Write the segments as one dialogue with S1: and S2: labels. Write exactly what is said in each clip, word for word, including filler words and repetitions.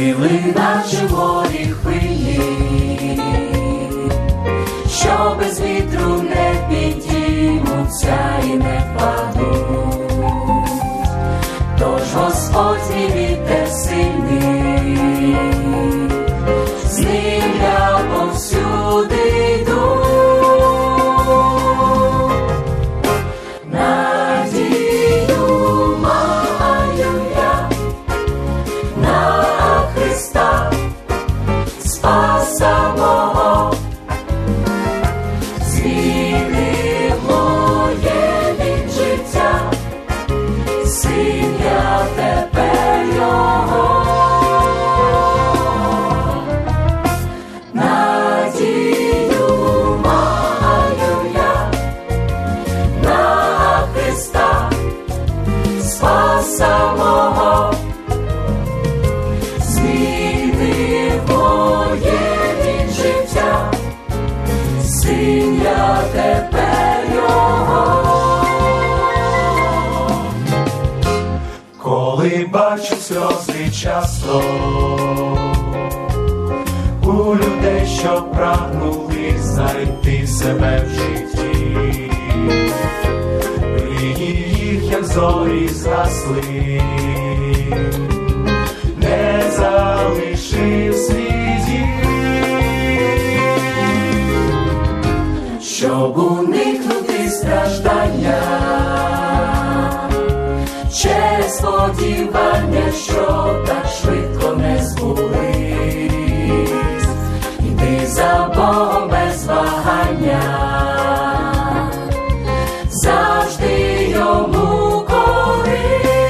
S1: Сили наче морі хвилі, що без вітру не підіймуться і не впадуть. Тож Господь мій вітер сильний, з ним я повсюди йду. Надію маю я на Христа, Спаса мого, змінив моє він життя, син я тепер його. Надію маю я на Христа, Спаса мого, змінив моє він життя, син я тепер його.
S2: Коли бачу сльози часто у людей, що прагнули знайти себе в житті, мрії їх, як зорі, згасли, не залишив слідів.
S1: Щоб уникнути страждання через сподівання, що так швидко не збулись, йди за Богом без вагання, завжди йому корись.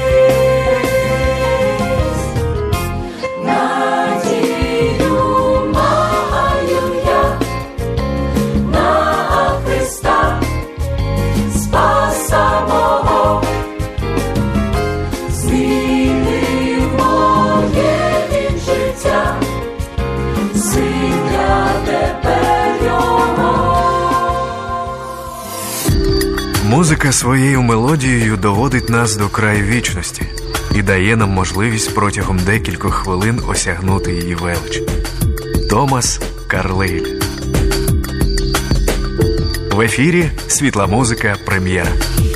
S1: Надію маю я на Христа, Спаса мого, змінив моє він життя, син я тепер його.
S3: Музика своєю мелодією доводить нас до краю вічності і дає нам можливість протягом декількох хвилин осягнути її велич. Томас Карлейль. В ефірі «Світла музика. Прем'єра».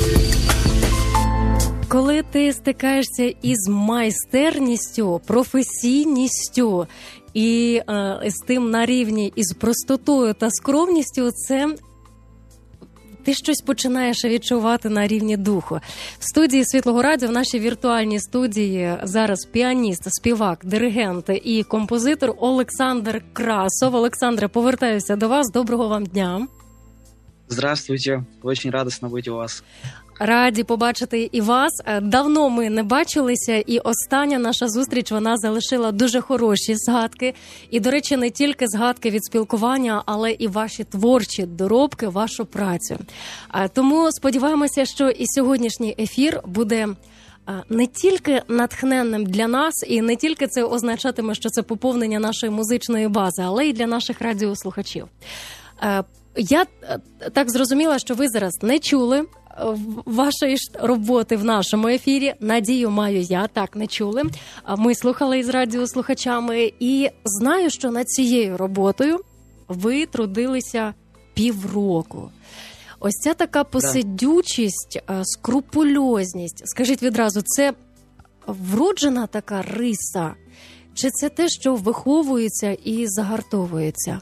S4: Коли ти стикаєшся із майстерністю, професійністю і е, з тим на рівні із простотою та скромністю, це ти щось починаєш відчувати на рівні духу. В студії Світлого Радіо, в нашій віртуальній студії зараз піаніст, співак, диригент і композитор Олександр Красов. Олександре, повертаюся до вас. Доброго вам дня.
S5: Здравствуйте. Очень радостно быть у вас.
S4: Раді побачити і вас. Давно ми не бачилися, і остання наша зустріч, вона залишила дуже хороші згадки. І, до речі, не тільки згадки від спілкування, але і ваші творчі доробки, вашу працю. Тому сподіваємося, що і сьогоднішній ефір буде не тільки натхненним для нас, і не тільки це означатиме, що це поповнення нашої музичної бази, але й для наших радіослухачів. Я так зрозуміла, що ви зараз не чули вашої роботи в нашому ефірі. Надію маю я, так, не чули. Ми слухали із радіослухачами, і знаю, що над цією роботою ви трудилися півроку. Ось ця така посидючість, скрупульозність. Скажіть відразу, це вроджена така риса? Чи це те, що виховується і загартовується?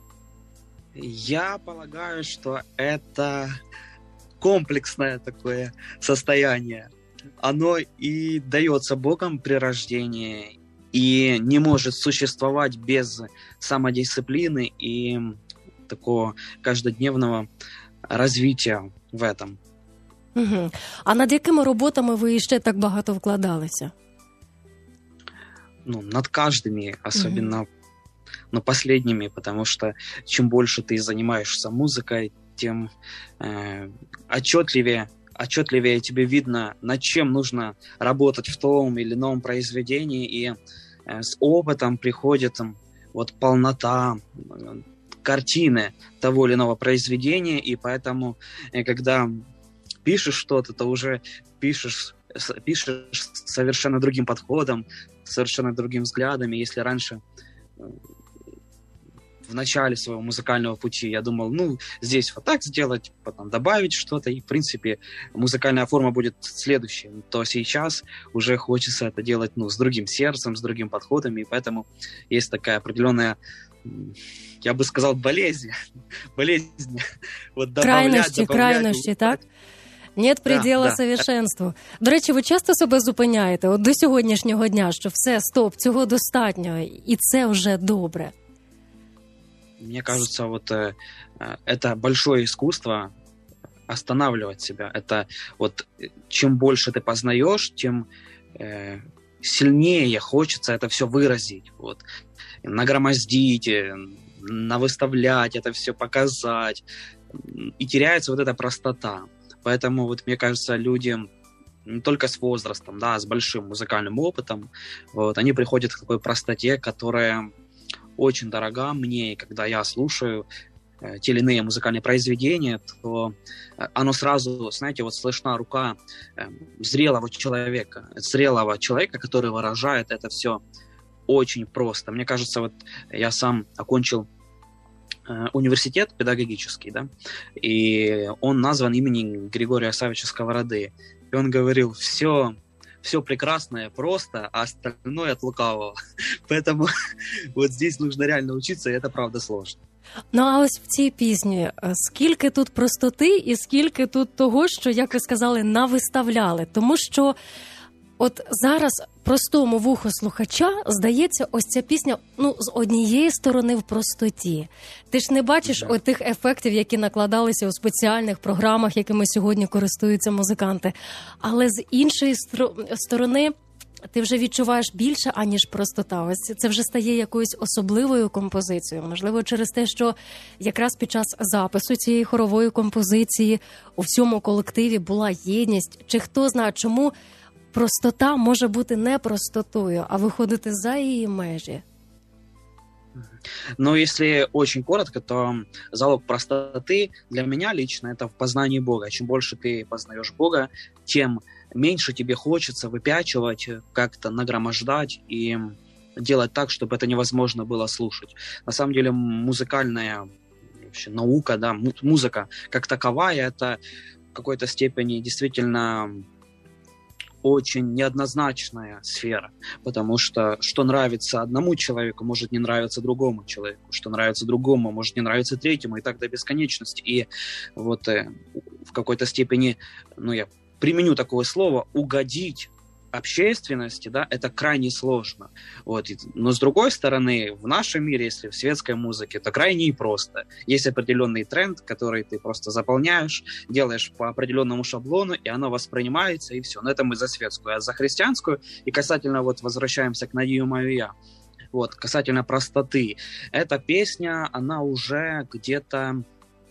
S5: Я полагаю, что это комплексное такое состояние. Оно и дается Богом при рождении, и не может существовать без самодисциплины и такого каждодневного развития в этом.
S4: Угу. А над якими роботами ви ще так багато вкладалися?
S5: Ну, над каждыми, особенно угу. но последними, потому что чем больше ты занимаешься музыкой, тем э, отчетливее, отчетливее тебе видно, над чем нужно работать в том или ином произведении, и э, с опытом приходит э, вот полнота э, картины того или иного произведения, и поэтому, э, когда пишешь что-то, то уже пишешь пишешь с совершенно другим подходом, совершенно другим взглядом. И если раньше в начале своего музыкального пути я думал, ну, здесь вот так сделать, потом добавить что-то, и, в принципе, музыкальная форма будет следующей, то сейчас уже хочется это делать, ну, с другим сердцем, с другим подходом, и поэтому есть такая определенная, я бы сказал, болезнь, болезнь. Вот
S4: крайності, крайності, так? Нет предела да, да. совершенству. До речі, ви часто себе зупиняєте от до сьогоднішнього дня, що все, стоп, цього достатньо, і це вже добре?
S5: Мне кажется, вот э, это большое искусство останавливать себя. Это вот чем больше ты познаешь, тем э, сильнее хочется это все выразить, вот, нагромоздить, навыставлять, это все показать. И теряется вот эта простота. Поэтому вот мне кажется, люди не только с возрастом, да, а с большим музыкальным опытом, вот, они приходят к такой простоте, которая очень дорога мне, и когда я слушаю э, те или иные музыкальные произведения, то э, оно сразу, знаете, вот слышна рука э, зрелого человека, зрелого человека, который выражает это все очень просто. Мне кажется, вот я сам окончил э, университет педагогический, да, и он назван именем Григория Савича Сковороды. И он говорил, все... все прекрасное просто, а остальное от лукавого. Поэтому вот здесь нужно реально учиться, и это правда сложно.
S4: Ну, а ось в цій пісні скільки тут простоти і скільки тут того, що, як ви сказали, навиставляли. Тому що от зараз простому вуху слухача, здається, ось ця пісня, ну, з однієї сторони в простоті. Ти ж не бачиш yeah. отих ефектів, які накладалися у спеціальних програмах, якими сьогодні користуються музиканти. Але з іншої стро- сторони ти вже відчуваєш більше, аніж простота. Ось це вже стає якоюсь особливою композицією. Можливо, через те, що якраз під час запису цієї хорової композиції у всьому колективі була єдність. Чи хто знає, чому простота може бути не простотою, а виходити за її межі?
S5: Но если очень коротко, то залог простоты для меня лично это в познании Бога. Чем больше ты познаешь Бога, тем меньше тебе хочется выпячивать, как-то нагромождать и делать так, чтобы это невозможно было слушать. На самом деле музыкальная вообще наука, да, музыка как таковая, это в какой-то степени действительно очень неоднозначная сфера, потому что что нравится одному человеку, может не нравиться другому человеку, что нравится другому, может не нравиться третьему, и так до бесконечности. И вот э, в какой-то степени, ну я применю такое слово, угодить общественности, да, это крайне сложно. Вот. Но с другой стороны, в нашем мире, если в светской музыке, то крайне и просто. Есть определенный тренд, который ты просто заполняешь, делаешь по определенному шаблону, и оно воспринимается, и все. Но это мы за светскую. А за христианскую, и касательно, вот возвращаемся к «Надію мою я», вот, касательно простоты. Эта песня, она уже где-то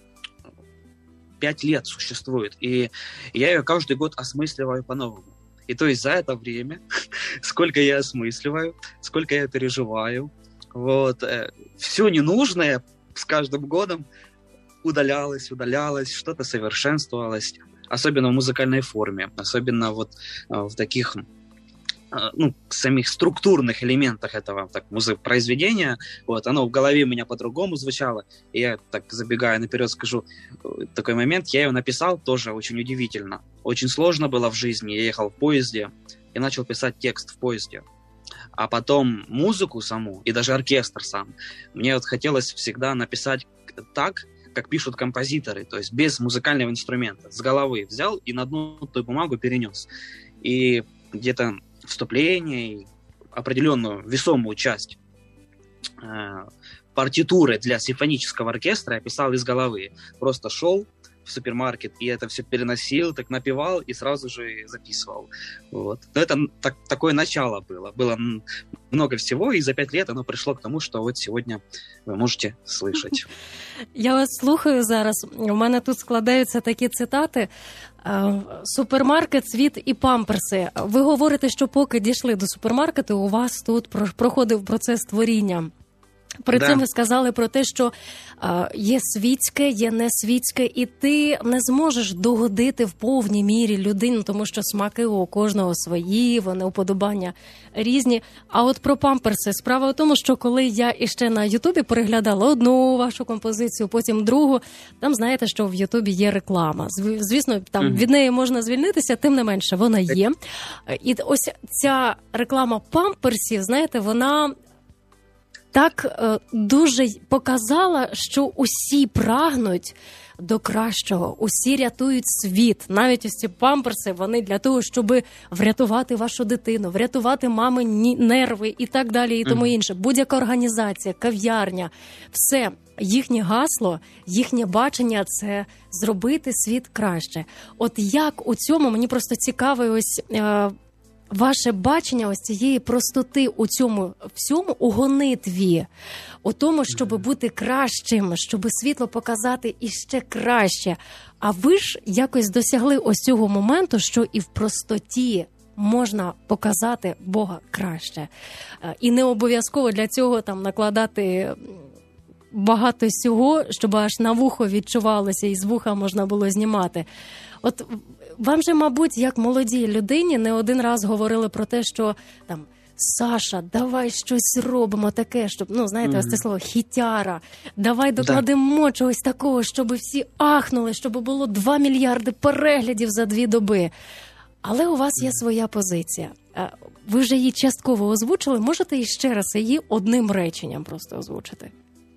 S5: пять лет существует, и я ее каждый год осмысливаю по-новому. И то есть за это время, сколько я осмысливаю, сколько я переживаю, вот, э, все ненужное с каждым годом удалялось, удалялось, что-то совершенствовалось, особенно в музыкальной форме, особенно вот э, в таких, э, ну, самих структурных элементах этого так, музы- произведения, вот, оно в голове у меня по-другому звучало, и я, так забегая наперед, скажу, такой момент, я его написал тоже очень удивительно. Очень сложно было в жизни, я ехал в поезде и начал писать текст в поезде. А потом музыку саму и даже оркестр сам. Мне вот хотелось всегда написать так, как пишут композиторы, то есть без музыкального инструмента. С головы взял и на одну ту бумагу перенес. И где-то вступление, определенную весомую часть э, партитуры для симфонического оркестра я писал из головы. Просто шел в супермаркет и это все переносил, так напевал и сразу же записывал. Вот. Но это так, такое начало было. Было много всего, и за пять лет оно пришло к тому, что вот сегодня ви можете слышать.
S4: Я вас слухаю зараз. У мене тут складаються такі цитати. Супермаркет, світ і памперси. Ви говорите, що поки дійшли до супермаркету, у вас тут проходив процес творіння. При
S5: Да.
S4: цьому ви сказали про те, що е, є світське, є несвітське, і ти не зможеш догодити в повній мірі людину, тому що смаки у кожного свої, вони уподобання різні. А от про памперси. Справа в тому, що коли я іще на Ютубі переглядала одну вашу композицію, потім другу, там знаєте, що в Ютубі є реклама. Зв- Звісно, там
S5: Мгм.
S4: від неї можна звільнитися, тим не менше вона є. І ось ця реклама памперсів, знаєте, вона так е, дуже й показала, що усі прагнуть до кращого, усі рятують світ. Навіть ось ці памперси, вони для того, щоб врятувати вашу дитину, врятувати мамині нерви і так далі, і тому
S5: Мгм.
S4: інше. Будь-яка організація, кав'ярня, все, їхнє гасло, їхнє бачення – це зробити світ краще. От як у цьому, мені просто цікаво ось... Е, ваше бачення ось цієї простоти у цьому всьому, у гонитві, у тому, щоб бути кращим, щоб світло показати іще краще. А ви ж якось досягли ось цього моменту, що і в простоті можна показати Бога краще. Е, І не обов'язково для цього там накладати багато всього, щоб аж на вухо відчувалося і з вуха можна було знімати. От вам же, мабуть, як молодій людині не один раз говорили про те, що там Саша, давай щось робимо таке, щоб, ну, знаєте,
S5: Мгм.
S4: ось це слово хітяра, давай докладемо чогось такого, щоб всі ахнули, щоб було два мільярди переглядів за дві доби. Але у вас є своя позиція. Е, Ви вже її частково озвучили, можете іще раз її одним реченням просто озвучити?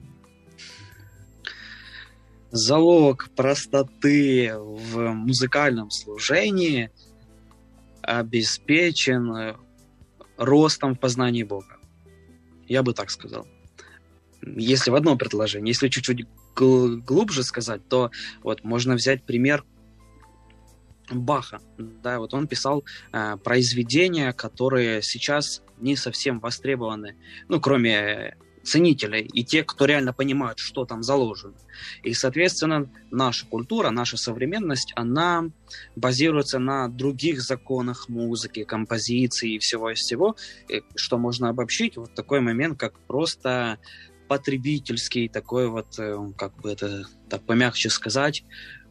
S5: Залог простоты в музыкальном служении обеспечен э, ростом в познании Бога. Я бы так сказал. Если в одном предложении, если чуть-чуть гл- глубже сказать, то вот можно взять пример Баха. Да, вот он писал э, произведения, которые сейчас не совсем востребованы, ну, кроме ценителей и тех, кто реально понимают, что там заложено. И, соответственно, наша культура, наша современность, она базируется на других законах музыки, композиции и всего-всего, что можно обобщить в вот такой момент, как просто потребительский, такой вот, как бы это так помягче сказать,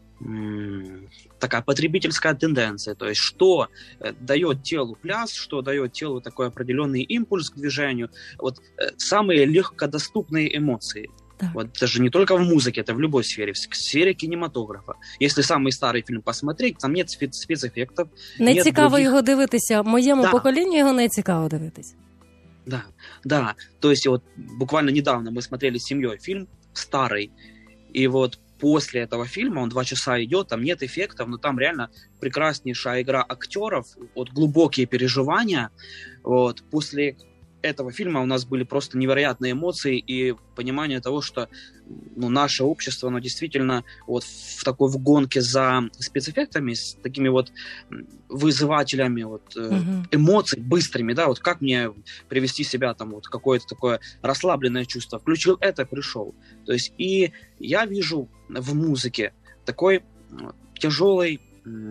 S5: такая потребительская тенденция, то есть что дает телу пляс, что дает телу такой определенный импульс к движению, вот самые легкодоступные эмоции.
S4: Так.
S5: Вот даже не только в музыке, это в любой сфере, в сфере кинематографа. Если самый старый фильм посмотреть, там нет спец- спецэффектов.
S4: Не
S5: нет
S4: цікаво
S5: других...
S4: його дивитися, моєму
S5: Да.
S4: поколінню його не цікаво дивитися.
S5: Да, да. То есть вот буквально недавно мы смотрели с семьей фильм старый, и вот после этого фильма, он два часа идет, там нет эффектов, но там реально прекраснейшая игра актеров, вот глубокие переживания. Вот. После этого фильма у нас были просто невероятные эмоции и понимание того, что ну, наше общество, оно действительно вот в такой в гонке за спецэффектами, с такими вот вызывателями вот,
S4: Мгм.
S5: эмоций быстрыми, да, вот как мне привести себя там вот какое-то такое расслабленное чувство. Включил это, пришел. То есть и я вижу в музыке такой тяжелый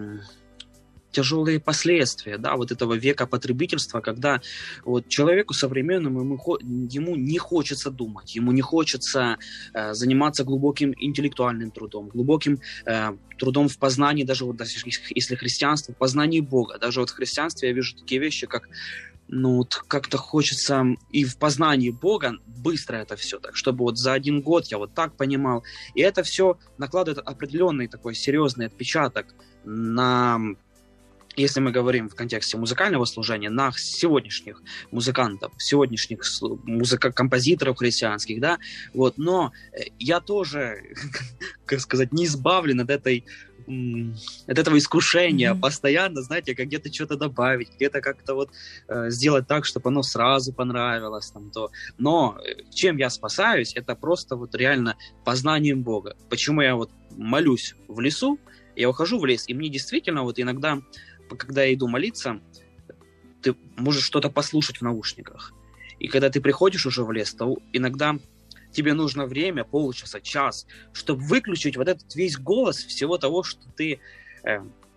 S5: тяжелые последствия, да, вот этого века потребительства, когда вот человеку современному ему, ему не хочется думать, ему не хочется э, заниматься глубоким интеллектуальным трудом, глубоким э, трудом в познании, даже вот если христианство, в познании Бога. Даже вот в христианстве я вижу такие вещи, как ну, вот как-то хочется и в познании Бога быстро это все, так, чтобы вот за один год я вот так понимал. И это все накладывает определенный такой серьезный отпечаток на... Если мы говорим в контексте музыкального служения, на сегодняшних музыкантов, сегодняшних музыка- композиторов христианских, да, вот, но я тоже, как сказать, не избавлен от этой, от этого искушения mm-hmm. постоянно, знаете, как где-то что-то добавить, где-то как-то вот э, сделать так, чтобы оно сразу понравилось, там, то. Но чем я спасаюсь, это просто вот реально познанием Бога. Почему я вот молюсь в лесу, я ухожу в лес, и мне действительно вот иногда, когда я иду молиться, ты можешь что-то послушать в наушниках. И когда ты приходишь уже в лес, то иногда тебе нужно время, полчаса, час, чтобы выключить вот этот весь голос всего того, что ты э,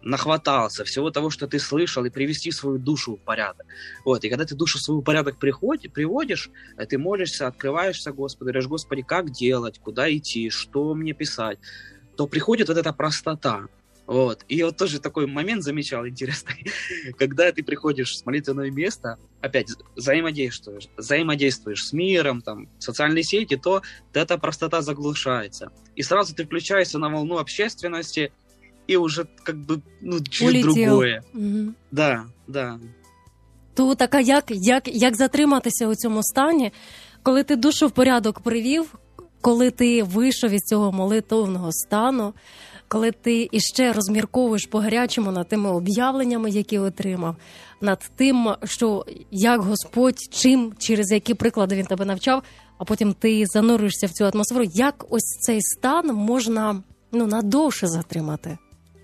S5: нахватался всего того, что ты слышал, и привести свою душу в порядок. Вот. И когда ты душу свою в порядок приходи, приводишь, ты молишься, открываешься Господу, говоришь: Господи, как делать, куда идти, что мне писать, то приходит вот эта простота. Вот. И вот тоже такой момент замечал интересный, когда ты приходишь с молитвенного места, опять взаимодействуешь, взаимодействуешь с миром, там, социальные сети, то эта простота заглушается. И сразу ты включаешься на волну общественности, и уже как бы ну, чуть другое.
S4: Угу.
S5: Да, да.
S4: То така, як, як, як затриматися у цьому стані, коли ти душу в порядок привів, коли ти вийшов із цього молитовного стану, коли ти іще розмірковуєш по-гарячому над тими об'явленнями, які отримав, над тим, що як Господь, чим, через які приклади Він тебе навчав, а потім ти занурюєшся в цю атмосферу, як ось цей стан можна ну, надовше затримати?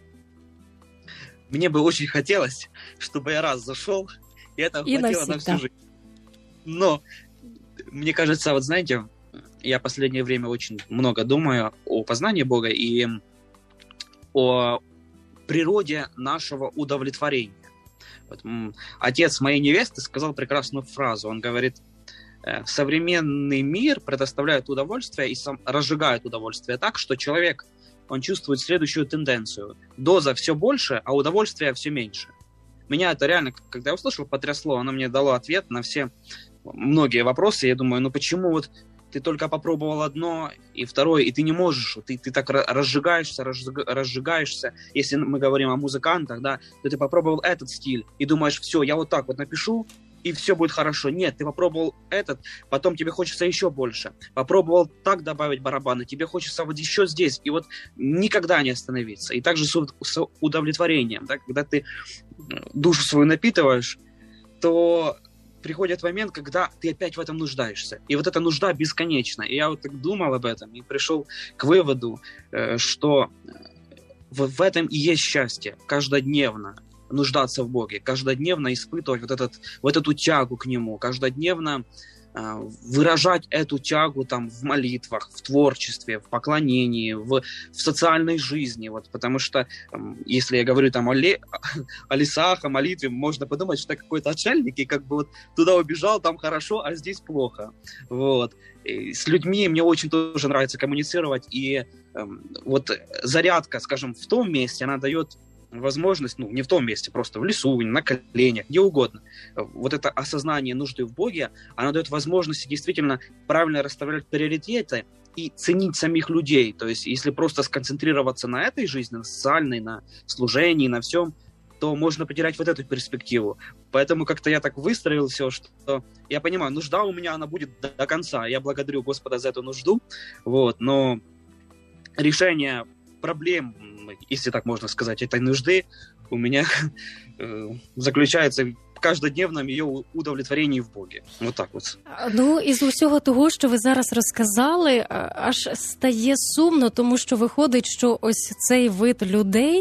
S5: Мне бы очень хотелось, чтобы я раз зашел, и это
S4: и
S5: хватило на всю жизнь. Но, мне кажется, вот знаете, я в последнее время очень много думаю о познании Бога и о природе нашего удовлетворения. Вот, отец моей невесты сказал прекрасную фразу. Он говорит: современный мир предоставляет удовольствие и сам разжигает удовольствие так, что человек, он чувствует следующую тенденцию. Доза все больше, а удовольствия все меньше. Меня это реально, когда я услышал, потрясло. Оно мне дало ответ на все, многие вопросы. Я думаю, ну почему вот ты только попробовал одно и второе, и ты не можешь, ты, ты так разжигаешься, разжиг, разжигаешься. Если мы говорим о музыкантах, да, то ты попробовал этот стиль и думаешь: все, я вот так вот напишу, и все будет хорошо. Нет, ты попробовал этот, потом тебе хочется еще больше. Попробовал так добавить барабаны, тебе хочется вот еще здесь. И вот никогда не остановиться. И также с, с удовлетворением, да, когда ты душу свою напитываешь, то приходит момент, когда ты опять в этом нуждаешься. И вот эта нужда бесконечна. И я вот так думал об этом и пришел к выводу, что в, в этом и есть счастье каждодневно. Нуждаться в Боге, каждодневно испытывать вот, этот, вот эту тягу к Нему, каждодневно э, выражать эту тягу там, в молитвах, в творчестве, в поклонении, в, в социальной жизни. Вот, потому что, э, если я говорю там, о, ле, о лесах, о молитве, можно подумать, что это какой-то отшельник, и как бы вот туда убежал, там хорошо, а здесь плохо. Вот. И с людьми мне очень тоже нравится коммуницировать, и э, вот зарядка, скажем, в том месте, она дает возможность, ну, не в том месте, просто в лесу, на коленях, где угодно. Вот это осознание нужды в Боге, оно дает возможность действительно правильно расставлять приоритеты и ценить самих людей. То есть, если просто сконцентрироваться на этой жизни, на социальной, на служении, на всем, то можно потерять вот эту перспективу. Поэтому как-то я так выстроил все, что я понимаю, нужда у меня, она будет до, до конца. Я благодарю Господа за эту нужду, вот, но решение проблем, если так можно сказать, этой нужды у меня э, заключается в каждодневном її удовлетворенні в Богі. Отак от.
S4: Ну, із усього того, що ви зараз розказали, аж стає сумно, тому що виходить, що ось цей вид людей,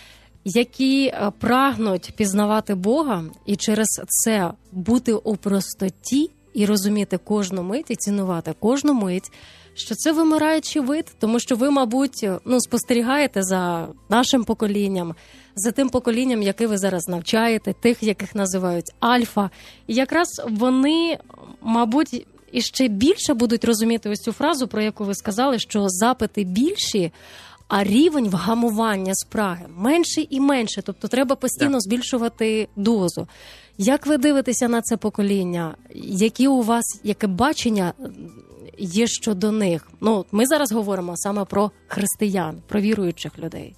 S4: які прагнуть пізнавати Бога і через це бути у простоті і розуміти кожну мить і цінувати кожну мить, що це вимираючий вид, тому що ви, мабуть, ну, спостерігаєте за нашим поколінням, за тим поколінням, яке ви зараз навчаєте, тих, яких називають альфа. І якраз вони, мабуть, іще більше будуть розуміти ось цю фразу, про яку ви сказали, що запити більші, а рівень вгамування спраги менший і менше. Тобто треба постійно збільшувати дозу. Як ви дивитеся на це покоління? Які у вас, яке бачення є щодо них? Ну, ми зараз говоримо саме про християн, про віруючих людей.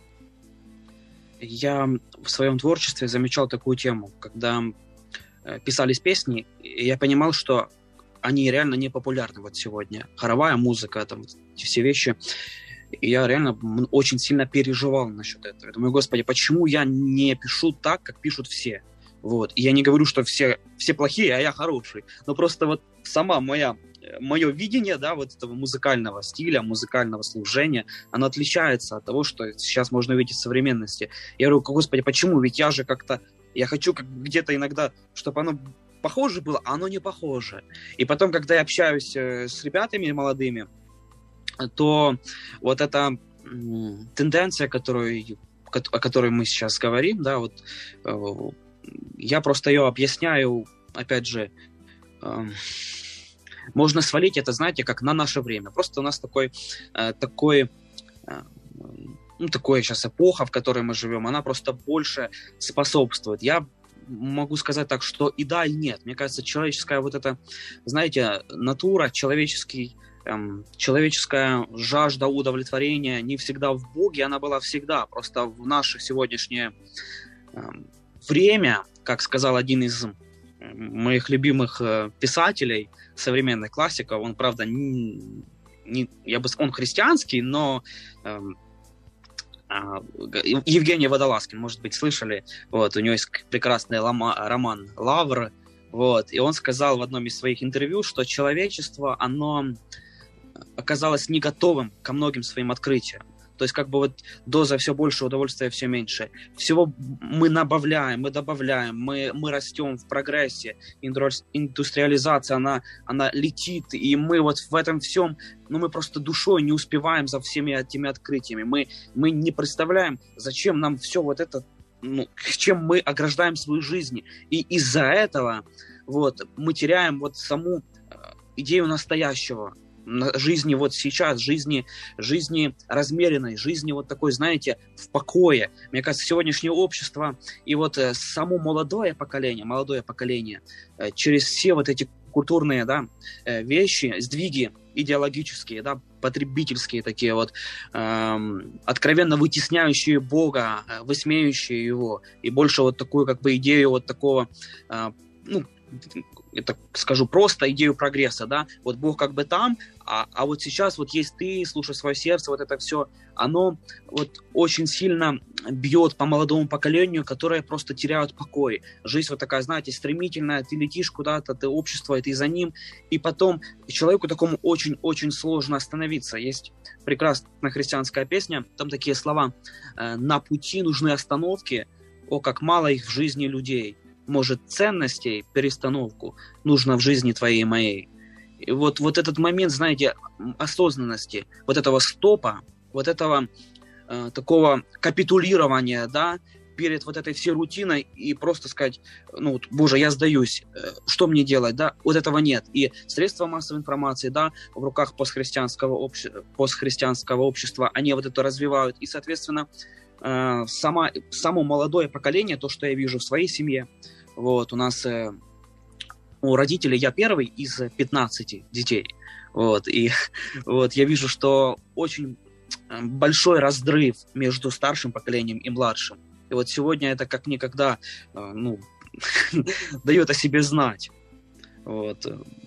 S5: Я в своем творчестве замечал такую тему, когда писались песни, я понимал, что они реально не популярны вот сегодня. Хоровая музыка, там, эти все вещи. И я реально очень сильно переживал насчет этого. Я думаю, Господи, почему я не пишу так, как пишут все? Вот. И я не говорю, что все, все плохие, а я хороший. Но просто вот сама моя, мое видение, да, вот этого музыкального стиля, музыкального служения, оно отличается от того, что сейчас можно увидеть в современности. Я говорю, Господи, почему? Ведь я же как-то, я хочу как где-то иногда, чтобы оно похоже было, а оно не похоже. И потом, когда я общаюсь с ребятами молодыми, то вот эта тенденция, которую, о которой мы сейчас говорим, да, вот я просто ее объясняю, опять же, можно свалить это, знаете, как на наше время. Просто у нас такой, такой, ну, такая сейчас эпоха, в которой мы живем, она просто больше способствует. Я могу сказать так, что и да, и нет. Мне кажется, человеческая вот эта, знаете, натура, человеческий, эм, человеческая жажда удовлетворения не всегда в Боге, она была всегда. Просто в наше сегодняшнее эм, время, как сказал один из моих любимых э, писателей, современных классиков, он, правда, не, не, я бы сказал, он христианский, но эм, Евгений Водолазкин, может быть, слышали, вот, у него есть прекрасный лома, роман «Лавр», вот, и он сказал в одном из своих интервью, что человечество, оно оказалось не готовым ко многим своим открытиям. То есть как бы вот доза все больше, удовольствия все меньше. Всего мы набавляем, мы добавляем, мы, мы растем в прогрессе. Индустриализация, она, она летит, и мы вот в этом всем, ну мы просто душой не успеваем за всеми этими открытиями. Мы, мы не представляем, зачем нам все вот это, ну, чем мы ограждаем свою жизнь. И из-за этого вот, мы теряем вот саму идею настоящего. Жизни вот сейчас, жизни, жизни размеренной, жизни вот такой, знаете, в покое. Мне кажется, сегодняшнее общество и вот э, само молодое поколение, молодое поколение э, через все вот эти культурные, да, э, вещи, сдвиги идеологические, да, потребительские такие вот, э, откровенно вытесняющие Бога, э, высмеющие Его, и больше вот такую как бы идею вот такого, э, ну, это скажу просто, идею прогресса, да, вот Бог как бы там, а, а вот сейчас вот есть ты, слушай свое сердце, вот это все, оно вот очень сильно бьет по молодому поколению, которое просто теряют покой. Жизнь вот такая, знаете, стремительная, ты летишь куда-то, ты общество, и ты за ним, и потом человеку такому очень-очень сложно остановиться. Есть прекрасная христианская песня, там такие слова: «На пути нужны остановки, о, как мало их в жизни людей. Может, ценностей, перестановку нужно в жизни твоей и моей». И вот, вот этот момент, знаете, осознанности, вот этого стопа, вот этого э, такого капитулирования, да, перед вот этой всей рутиной и просто сказать, ну, Боже, я сдаюсь, э, что мне делать, да, вот этого нет. И средства массовой информации, да, в руках постхристианского, обще... постхристианского общества, они вот это развивают, и, соответственно, э, сама, само молодое поколение, то, что я вижу в своей семье, вот, у нас... Э, у родителей я первый из пятнадцати детей. Вот, и вот, я вижу, что очень большой разрыв между старшим поколением и младшим. И вот сегодня это как никогда, ну, дает о себе знать. Вот.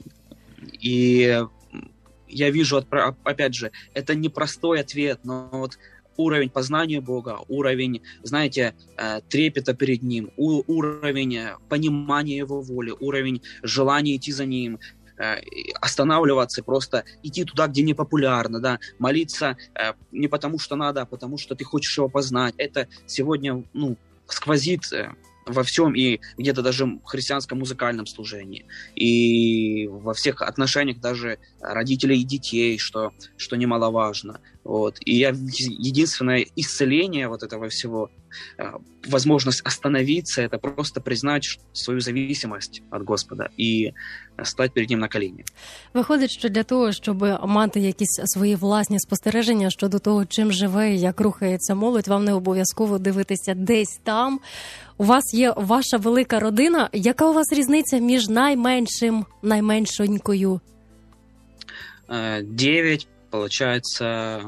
S5: И я вижу, опять же, это непростой ответ, но вот уровень познания Бога, уровень, знаете, трепета перед Ним, уровень понимания Его воли, уровень желания идти за Ним, останавливаться, просто идти туда, где не популярно, да, молиться не потому, что надо, а потому, что ты хочешь Его познать. Это сегодня, ну, сквозит во всем, и где-то даже в христианском музыкальном служении, и во всех отношениях даже родителей и детей, что, что немаловажно. Вот. И я, единственное исцеление вот этого всего, возможность остановиться, это просто признать свою зависимость от Господа і стати перед Ним на коліні.
S4: Виходить, що для того, щоб мати якісь свої власні спостереження щодо того, чим живе і як рухається молодь, вам не обов'язково дивитися десь там. У вас є ваша велика родина. Яка у вас різниця між найменшим, найменшенькою?
S5: Девять, получается...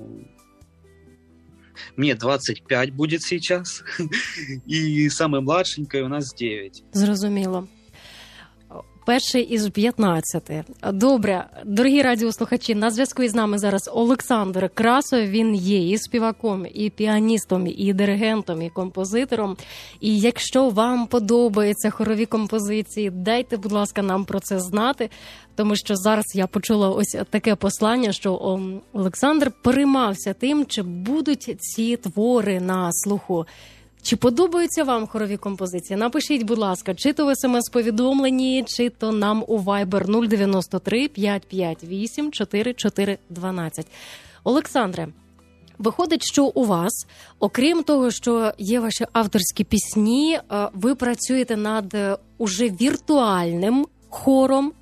S5: Мне двадцать пять будет сейчас, и самой младшенькой у нас девять.
S4: Зрозуміло. Перший із п'ятнадцяти. Добре, дорогі радіослухачі, на зв'язку із нами зараз Олександр Красов. Він є і співаком, і піаністом, і диригентом, і композитором. І якщо вам подобаються хорові композиції, дайте, будь ласка, нам про це знати. Тому що зараз я почула ось таке послання, що Олександр переймався тим, чи будуть ці твори на слуху. Чи подобаються вам хорові композиції? Напишіть, будь ласка, чи то в смс-повідомленні, чи то нам у Viber нуль дев'яносто три п'ять п'ять вісім чотири чотири дванадцять. Олександре, Виходить, що у вас, окрім того, що є ваші авторські пісні, ви працюєте над уже віртуальним хором.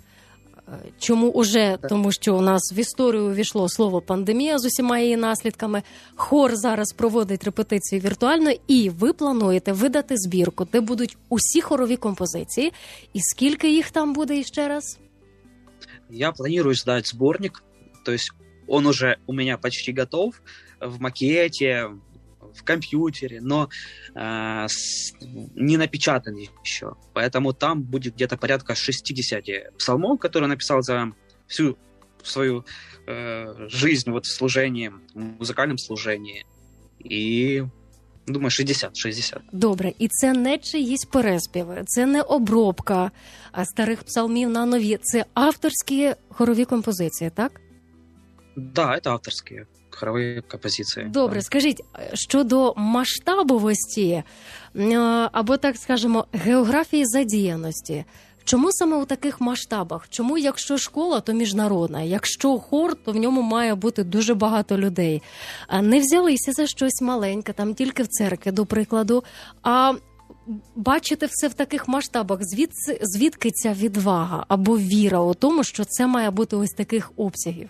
S4: Чому уже? Тому що у нас в історію увійшло слово «пандемія» з усіма її наслідками. Хор зараз проводить репетиції віртуально, і ви плануєте видати збірку, де будуть усі хорові композиції. І скільки їх там буде іще раз?
S5: Я планирую сдать сборник, то есть он уже у меня почти готов в макете, в компьютере, но э, с, не напечатан еще. Поэтому там будет где-то порядка шестьдесят псалмов, которые написал за всю свою э, жизнь вот в служении, в музыкальном служении. И, думаю, шестьдесят шестьдесят.
S4: Добре, і це не чиїсь переспіви, це не обробка старих псалмів на нові, це авторські хорові композиції, так?
S5: Да, это авторские хорові композиції.
S4: Добре,
S5: да.
S4: Скажіть, щодо масштабовості, або, так скажемо, географії задіяності, чому саме у таких масштабах? Чому, якщо школа, то міжнародна, якщо хор, то в ньому має бути дуже багато людей? Не взялися за щось маленьке, там тільки в церкві, до прикладу, а бачите все в таких масштабах. Звідси, звідки ця відвага або віра у тому, що це має бути ось таких обсягів?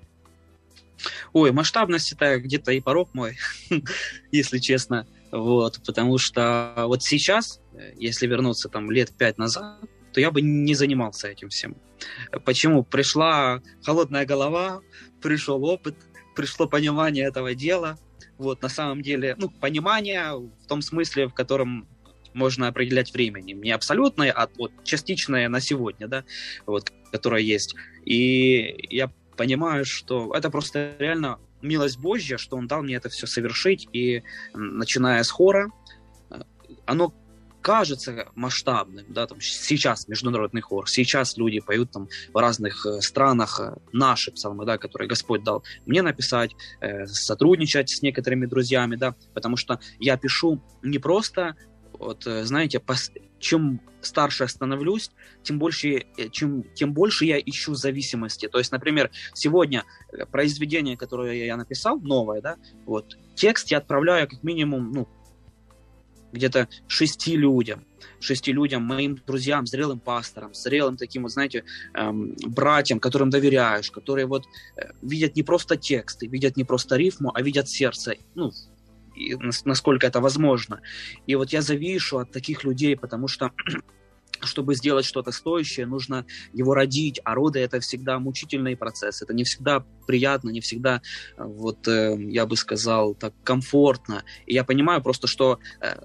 S5: Ой, масштабность — это где-то и порог мой, если честно. Вот, потому что вот сейчас, если вернуться там лет пять назад, то я бы не занимался этим всем. Почему? Пришла холодная голова, пришел опыт, пришло понимание этого дела. Вот, на самом деле, ну, понимание в том смысле, в котором можно определять временем. Не абсолютное, а вот частичное на сегодня, да, вот, которое есть. И я понимаю, что это просто реально милость Божья, что Он дал мне это все совершить. И начиная с хора, оно кажется масштабным, да, там сейчас международный хор, сейчас люди поют там в разных странах наши псалмы, да, которые Господь дал мне написать, э, сотрудничать с некоторыми друзьями, да, потому что я пишу не просто, вот, знаете, пос... чем старше я становлюсь, тем больше, чем, тем больше я ищу зависимости. То есть, например, сегодня произведение, которое я написал, новое, да, вот, текст я отправляю как минимум, ну, где-то шести людям, шести людям, моим друзьям, зрелым пасторам, зрелым таким вот, знаете, эм, братьям, которым доверяешь, которые вот э, видят не просто тексты, видят не просто рифму, а видят сердце, ну, и насколько это возможно. И вот я завишу от таких людей, потому что чтобы сделать что-то стоящее, нужно его родить, а роды — это всегда мучительный процесс, это не всегда приятно, не всегда, вот, э, я бы сказал, так комфортно. И я понимаю просто, что э,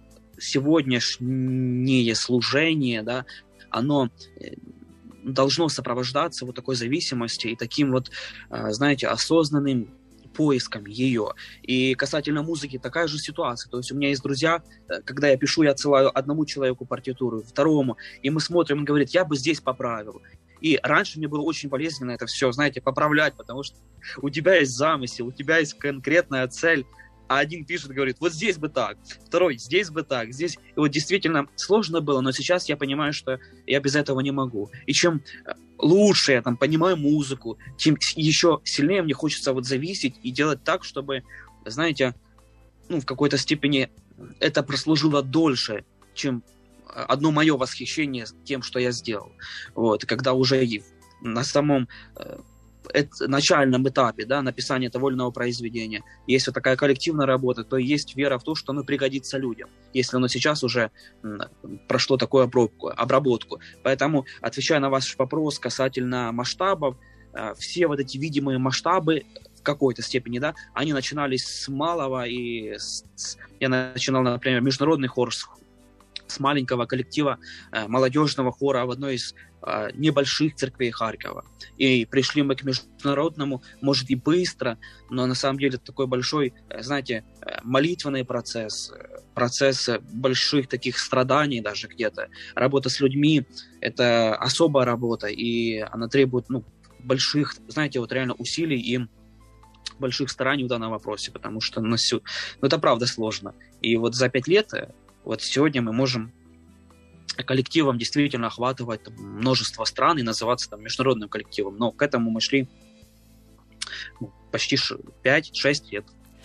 S5: сегодняшнее служение, да, оно должно сопровождаться вот такой зависимостью и таким вот, э, знаете, осознанным поиском ее. И касательно музыки такая же ситуация. То есть у меня есть друзья, когда я пишу, я отсылаю одному человеку партитуру, второму, и мы смотрим, он говорит, я бы здесь поправил. И раньше мне было очень болезненно это все, знаете, поправлять, потому что у тебя есть замысел, у тебя есть конкретная цель, а один пишет, говорит, вот здесь бы так, второй, здесь бы так, здесь. И вот действительно сложно было, но сейчас я понимаю, что я без этого не могу. И чем лучше я там понимаю музыку, тем еще сильнее мне хочется вот зависеть и делать так, чтобы, знаете, ну, в какой-то степени это прослужило дольше, чем одно мое восхищение тем, что я сделал. Вот, когда уже на самом начальном этапе, да, написания этого вольного произведения, если такая коллективная работа, то есть вера в то, что оно пригодится людям, если оно сейчас уже прошло такую обработку. обработку. Поэтому, отвечая на ваш вопрос касательно масштабов, все вот эти видимые масштабы в какой-то степени, да, они начинались с малого, и с, я начинал, например, международный хор с, с маленького коллектива э, молодежного хора в одной из э, небольших церквей Харькова. И пришли мы к международному, может, и быстро, но на самом деле такой большой, знаете, молитвенный процесс, процесс больших таких страданий даже где-то. Работа с людьми – это особая работа, и она требует, ну, больших, знаете, вот реально усилий и больших стараний в данном вопросе, потому что, ну, все, ну, это правда сложно. И вот за пять лет, вот сегодня мы можем коллективом действительно охватывать там множество стран и называться там международным коллективом. Но к этому мы шли ну, почти пять-шесть лет.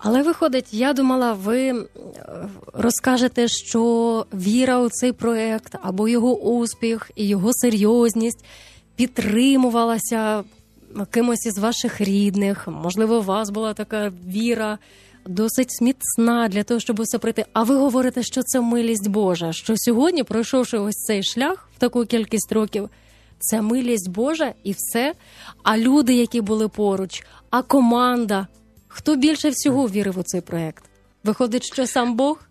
S4: Але виходить, я думала, ви розкажете, що віра у цей проєкт або його успіх і його серйозність підтримувалася кимось із ваших рідних. Можливо, у вас була така віра досить міцна для того, щоб усе пройти. А ви говорите, що це милість Божа, що сьогодні, пройшовши ось цей шлях в таку кількість років, це милість Божа і все. А люди, які були поруч, а команда, хто більше всього вірив у цей проєкт? Виходить, що сам Бог?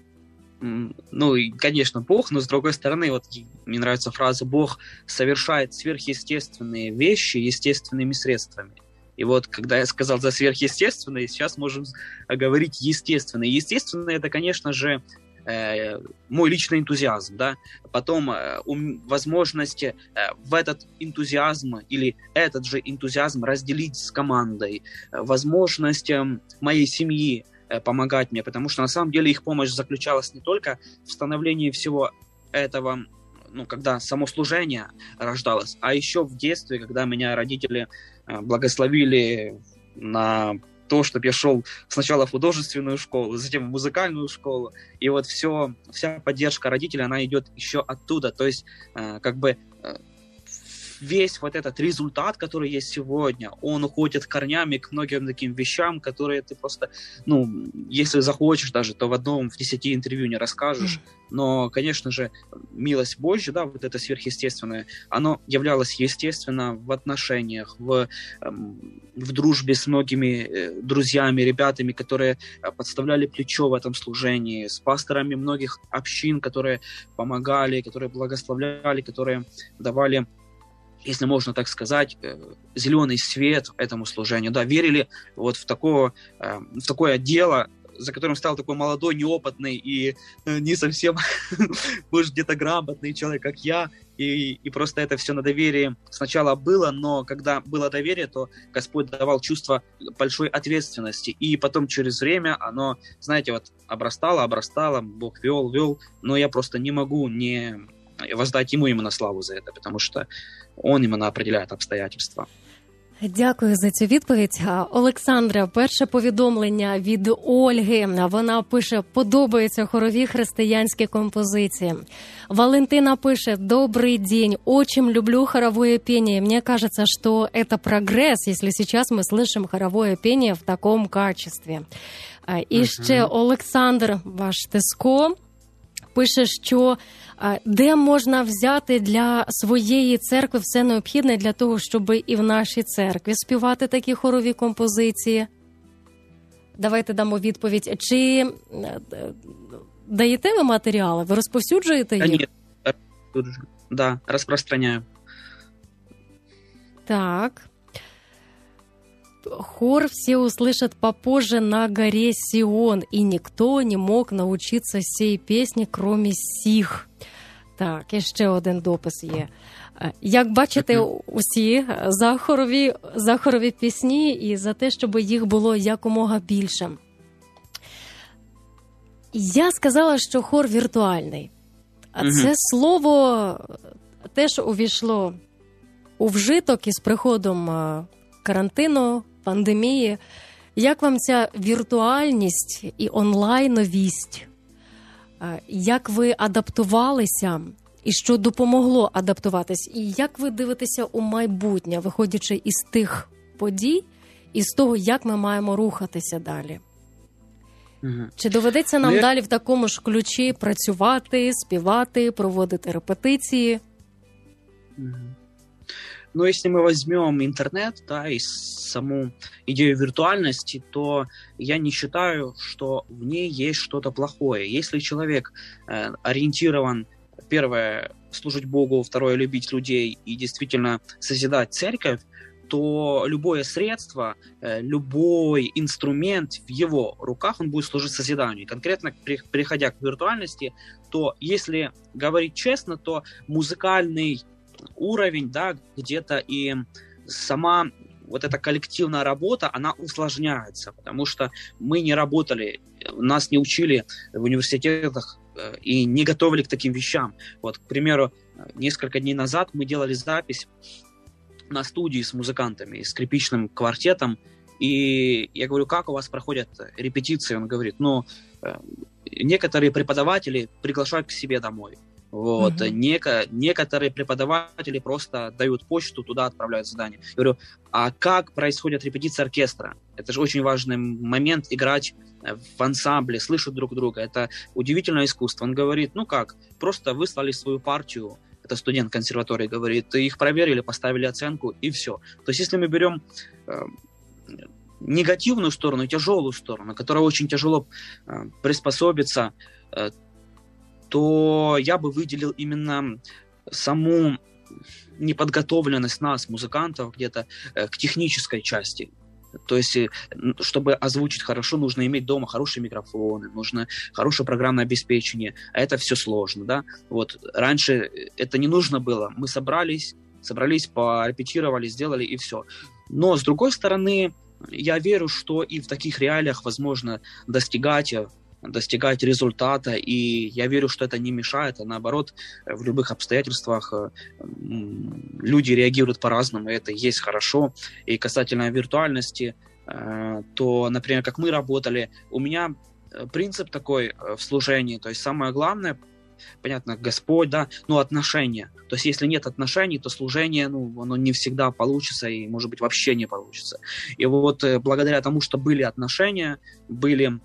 S5: Ну, конечно, Бог, но с другой стороны, вот мне нравится фраза «Бог совершает сверхъестественные вещи естественными средствами». И вот, когда я сказал за сверхъестественные, сейчас можем говорить естественные. Естественные — это, конечно же, э, мой личный энтузиазм, да. Потом э, ум, возможность э, в этот энтузиазм или этот же энтузиазм разделить с командой, э, возможность э, моей семьи помогать мне, потому что на самом деле их помощь заключалась не только в становлении всего этого, ну, когда само служение рождалось, а еще в детстве, когда меня родители благословили на то, чтобы я шел сначала в художественную школу, затем в музыкальную школу, и вот все, вся поддержка родителей, она идет еще оттуда, то есть как бы весь вот этот результат, который есть сегодня, он уходит корнями к многим таким вещам, которые ты просто, ну, если захочешь даже, то в одном, в десяти интервью не расскажешь. Но, конечно же, милость Божья, да, вот это сверхъестественное, оно являлось естественно в отношениях, в, в дружбе с многими друзьями, ребятами, которые подставляли плечо в этом служении, с пасторами многих общин, которые помогали, которые благословляли, которые давали, если можно так сказать, зеленый свет этому служению, да, верили вот в такое, в такое дело, за которым стал такой молодой, неопытный и не совсем, может, где-то грамотный человек, как я, и, и просто это все на доверии сначала было, но когда было доверие, то Господь давал чувство большой ответственности, и потом через время оно, знаете, вот обрастало, обрастало, Бог вел, вел, но я просто не могу не воздать Ему именно славу за это, потому что Он именно определяет обстоятельства.
S4: Дякую за цю відповідь. Олександра, перше повідомлення від Ольги. Вона пише: подобаються хорові християнські композиції. Валентина пише: добрый день, очень люблю хоровое пение. Мне кажется, что это прогресс, если сейчас мы слышим хоровое пение в таком качестве. І ще Олександр, ваш Тиско, пише, що де можна взяти для своєї церкви все необхідне для того, щоб і в нашій церкві співати такі хорові композиції? Давайте дамо відповідь. Чи даєте ви матеріали? Ви розповсюджуєте їх?
S5: Ні, да, розпространяю.
S4: Так. Хор все услышат попозже на горе Сион, и никто не мог научиться сей песні, кроме сих. Так, і ще один допис є. Як бачите, усі за хорові, за хорові пісні і за те, щоб їх було якомога більше. Я сказала, що хор віртуальний. А угу. Це слово теж увійшло у вжиток із приходом карантину, пандемії. Як вам ця віртуальність і онлайновість? Як ви адаптувалися і що допомогло адаптуватись? І як ви дивитеся у майбутнє, виходячи із тих подій, і з того, як ми маємо рухатися далі? Угу. Чи доведеться нам ну, далі в такому ж ключі працювати, співати, проводити репетиції?
S5: Угу. Но если мы возьмем интернет, да, и саму идею виртуальности, то я не считаю, что в ней есть что-то плохое. Если человек э, ориентирован, первое, служить Богу, второе, любить людей и действительно созидать церковь, то любое средство, э, любой инструмент в его руках, он будет служить созиданию. И конкретно, при, приходя к виртуальности, то если говорить честно, то музыкальный уровень, да, где-то и сама вот эта коллективная работа, она усложняется, потому что мы не работали, нас не учили в университетах и не готовили к таким вещам. Вот, к примеру, несколько дней назад мы делали запись на студии с музыкантами, с скрипичным квартетом, И я говорю, как у вас проходят репетиции? Он говорит, ну, некоторые преподаватели приглашают к себе домой. Вот. Uh-huh. Неко, некоторые преподаватели просто дают почту, туда отправляют задания. Я говорю, а как происходит репетиция оркестра? Это же очень важный момент, играть в ансамбле, слышать друг друга. Это удивительное искусство. Он говорит, ну как, просто выслали свою партию, это студент консерватории говорит, их проверили, поставили оценку, и все. То есть если мы берем э, негативную сторону, тяжелую сторону, которая очень тяжело э, приспособиться, э, то я бы выделил именно саму неподготовленность нас, музыкантов, где-то э, к технической части. То есть, чтобы озвучить хорошо, нужно иметь дома хорошие микрофоны, нужно хорошее программное обеспечение, а это все сложно, да. Вот раньше это не нужно было, мы собрались, собрались, порепетировали, сделали и все. Но с другой стороны, я верю, что и в таких реалиях возможно достигать достигать результата, и я верю, что это не мешает, а наоборот, в любых обстоятельствах люди реагируют по-разному, и это есть хорошо. И касательно виртуальности, то, например, как мы работали, у меня принцип такой в служении, то есть самое главное, понятно, Господь, да, но отношения. То есть если нет отношений, то служение, ну, оно не всегда получится и, может быть, вообще не получится. И вот благодаря тому, что были отношения, были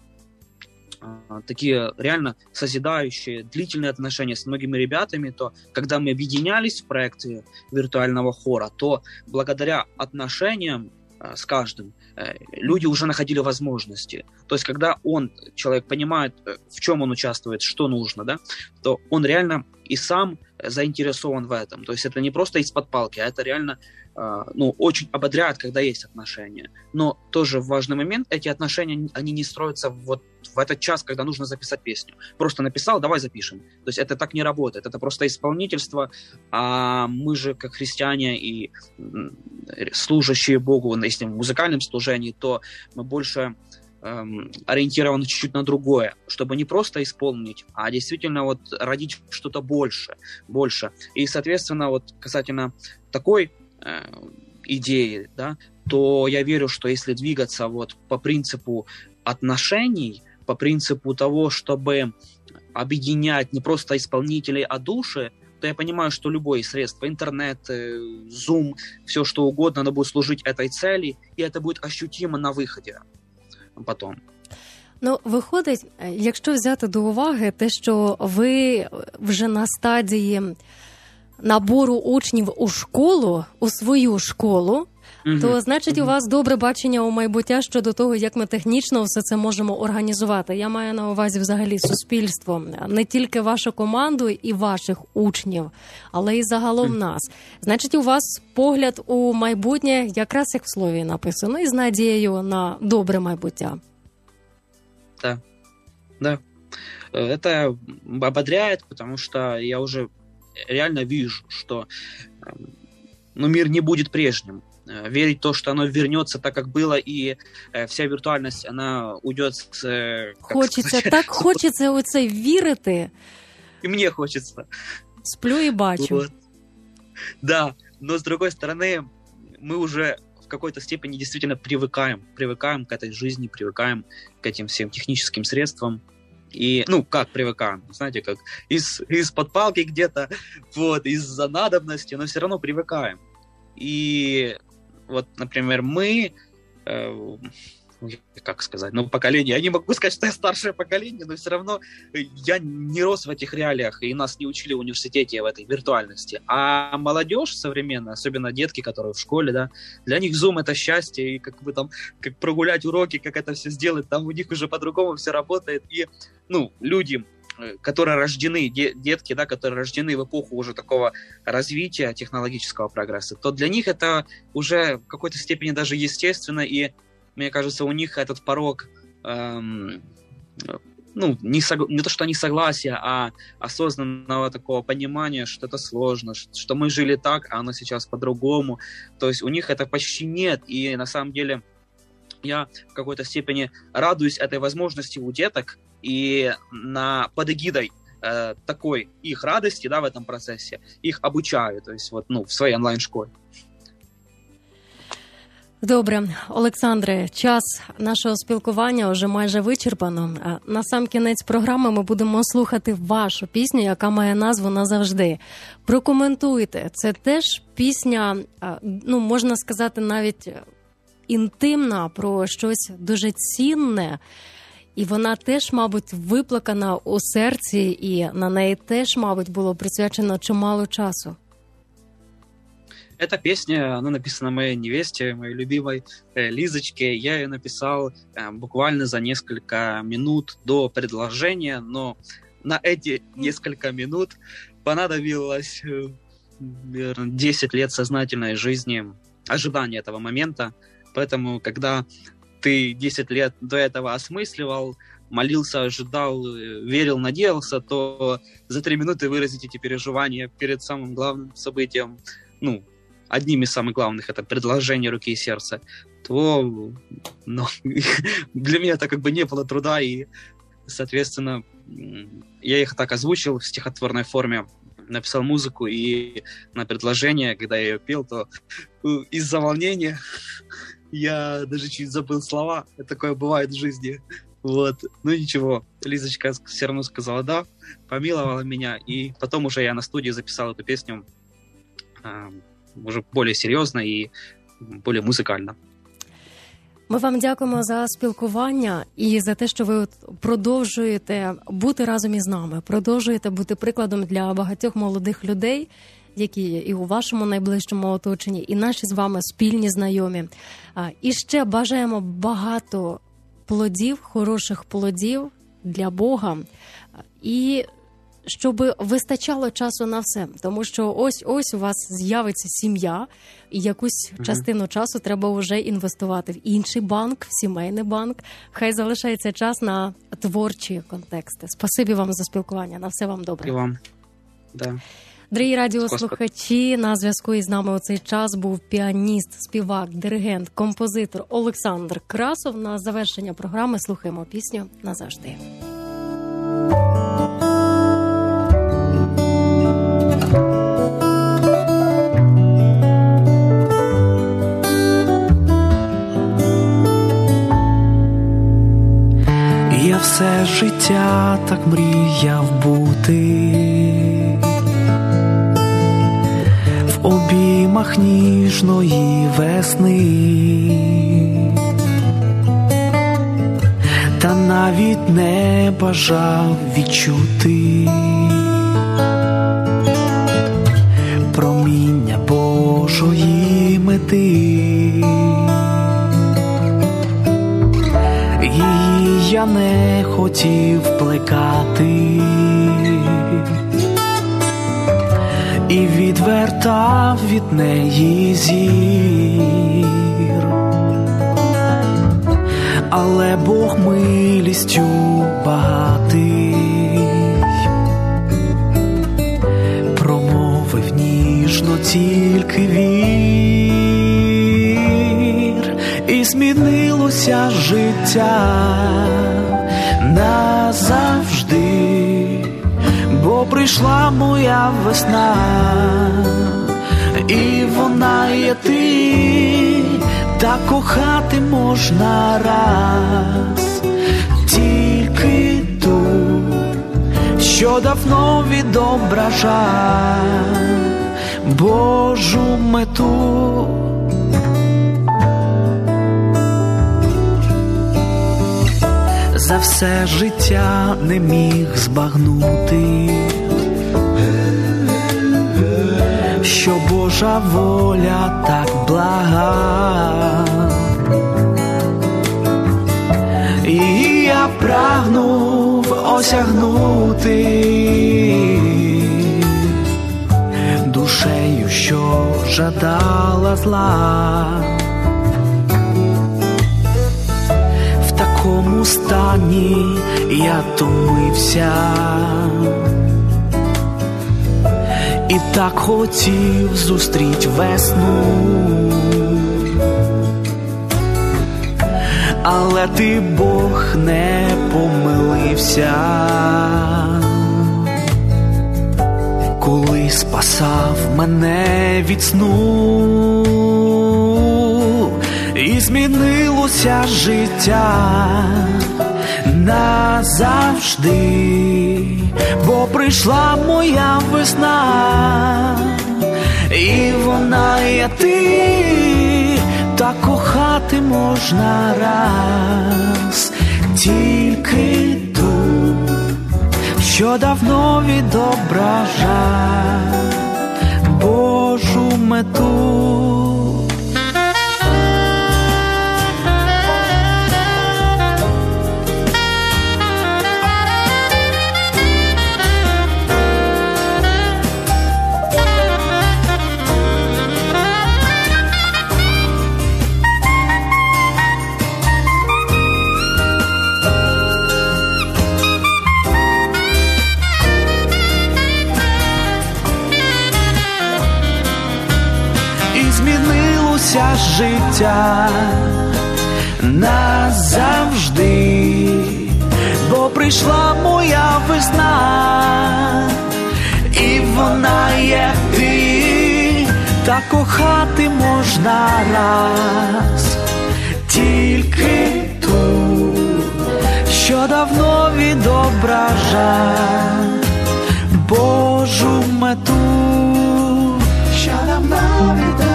S5: такие реально созидающие, длительные отношения с многими ребятами, то когда мы объединялись в проекте виртуального хора, то благодаря отношениям с каждым люди уже находили возможности. То есть когда он, человек, понимает, в чем он участвует, что нужно, да, то он реально и сам заинтересован в этом. То есть это не просто из-под палки, а это реально ну, очень ободряет, когда есть отношения. Но тоже важный момент, эти отношения, они не строятся вот в этот час, когда нужно записать песню. Просто написал, давай запишем. То есть это так не работает, это просто исполнительство, а мы же, как христиане и служащие Богу, если в музыкальном служении, то мы больше эм, ориентированы чуть-чуть на другое, чтобы не просто исполнить, а действительно вот родить что-то больше, больше. И, соответственно, вот касательно такой идеи, да, то я верю, что если двигаться вот по принципу отношений, по принципу того, чтобы объединять не просто исполнителей, а души, то я понимаю, что любое средство, интернет, Zoom, все что угодно, оно будет служить этой цели, и это будет ощутимо на виході потім.
S4: Ну, виходить, якщо взяти до уваги те, що ви вже на стадії набору учнів у школу, у свою школу, mm-hmm. то, значить, mm-hmm. у вас добре бачення у майбуття щодо того, як ми технічно все це можемо організувати. Я маю на увазі взагалі суспільство, не тільки вашу команду і ваших учнів, але й загалом mm-hmm. нас. Значить, у вас погляд у майбутнє, якраз як в слові написано, із надією на добре майбуття.
S5: Да, да. Это ободряет, потому что я уже реально вижу, что ну, мир не будет прежним. Верить в то, что оно вернется так, как было, и э, вся виртуальность, она уйдет с... Э,
S4: хочется, сказать, так хочется у це вірити.
S5: И мне хочется.
S4: Сплю и бачу.
S5: Вот. Да, но с другой стороны, мы уже в какой-то степени действительно привыкаем. Привыкаем к этой жизни, привыкаем к этим всем техническим средствам. И, ну, как привыкаем, знаете, как из, из-под палки где-то, вот, из-за надобности, но все равно привыкаем. И вот, например, мы, э, как сказать, ну, поколение, я не могу сказать, что я старшее поколение, но все равно я не рос в этих реалиях, и нас не учили в университете в этой виртуальности. А молодежь современная, особенно детки, которые в школе, да, для них Zoom — это счастье, и как бы там, как прогулять уроки, как это все сделать, там у них уже по-другому все работает. И, ну, люди, которые рождены, детки, да, которые рождены в эпоху уже такого развития технологического прогресса, то для них это уже в какой-то степени даже естественно, и мне кажется, у них этот порог, эм, ну, не, сог... не то, что не согласия, а осознанного такого понимания, что это сложно, что мы жили так, а оно сейчас по-другому. То есть у них это почти нет, и на самом деле я в какой-то степени радуюсь этой возможности у деток, и на, под эгидой э, такой их радости, да, в этом процессе, их обучаю, то есть вот, ну, в своей онлайн-школе.
S4: Добре, Олександре, час нашого спілкування вже майже вичерпано. На сам кінець програми ми будемо слухати вашу пісню, яка має назву «Назавжди». Прокоментуйте, це теж пісня, ну, можна сказати, навіть інтимна, про щось дуже цінне. І вона теж, мабуть, виплакана у серці, і на неї теж, мабуть, було присвячено чимало часу.
S5: Эта песня, она написана моей невесте, моей любимой э, Лизочке. Я ее написал э, буквально за несколько минут до предложения, но на эти несколько минут понадобилось, э, наверное, десять лет сознательной жизни, ожидания этого момента. Поэтому, когда ты десять лет до этого осмысливал, молился, ожидал, верил, надеялся, то за три минуты выразить эти переживания перед самым главным событием, ну, одним из самых главных, это предложение руки и сердца, то ну, для меня это как бы не было труда, и, соответственно, я их так озвучил в стихотворной форме, написал музыку, и на предложение, когда я ее пел, то из-за волнения я даже чуть забыл слова, такое бывает в жизни. Вот. Ну ничего, Лизочка все равно сказала «да», помиловала меня, и потом уже я на студии записал эту песню уже более серйозно і більш музикально.
S4: Ми вам дякуємо за спілкування і за те, що ви продовжуєте бути разом із нами, продовжуєте бути прикладом для багатьох молодих людей, які є і у вашому найближчому оточенні, і наші з вами спільні знайомі. І ще бажаємо багато плодів, хороших плодів для Бога, і щоб вистачало часу на все. Тому що ось-ось у вас з'явиться сім'я, і якусь mm-hmm. частину часу треба вже інвестувати в інший банк, в сімейний банк. Хай залишається час на творчі контексти. Спасибі вам за спілкування. На все вам добре.
S5: І вам. Да.
S4: Дорогі радіослухачі, на зв'язку із нами у цей час був піаніст, співак, диригент, композитор Олександр Красов. На завершення програми слухаємо пісню «Назавжди».
S6: Я все життя так мріяв бути в обіймах ніжної весни, та навіть не бажав відчути проміння Божої мети. Її я не хотів плекати і відвертав від неї зір, але Бог милістю багатий промовив ніжно тільки вір, і змінилося життя назавжди, бо прийшла моя весна, і вона є ти, та кохати можна раз, тільки ту, що давно відображає Божу мету. За все життя не міг збагнути, що Божа воля так блага, і я прагнув осягнути душею, що жадала зла. В такому стані я томився і так хотів зустріть весну, але ти, Бог, не помилився, коли спасав мене від сну. і змінилося життя назавжди, бо прийшла моя весна, і вона є ти, та кохати можна раз, тільки ту, що давно відображає Божу мету. Життя назавжди, бо прийшла моя весна, і вона є ти, та кохати можна раз, тільки ту, що давно відображає Божу мету, що давно відображає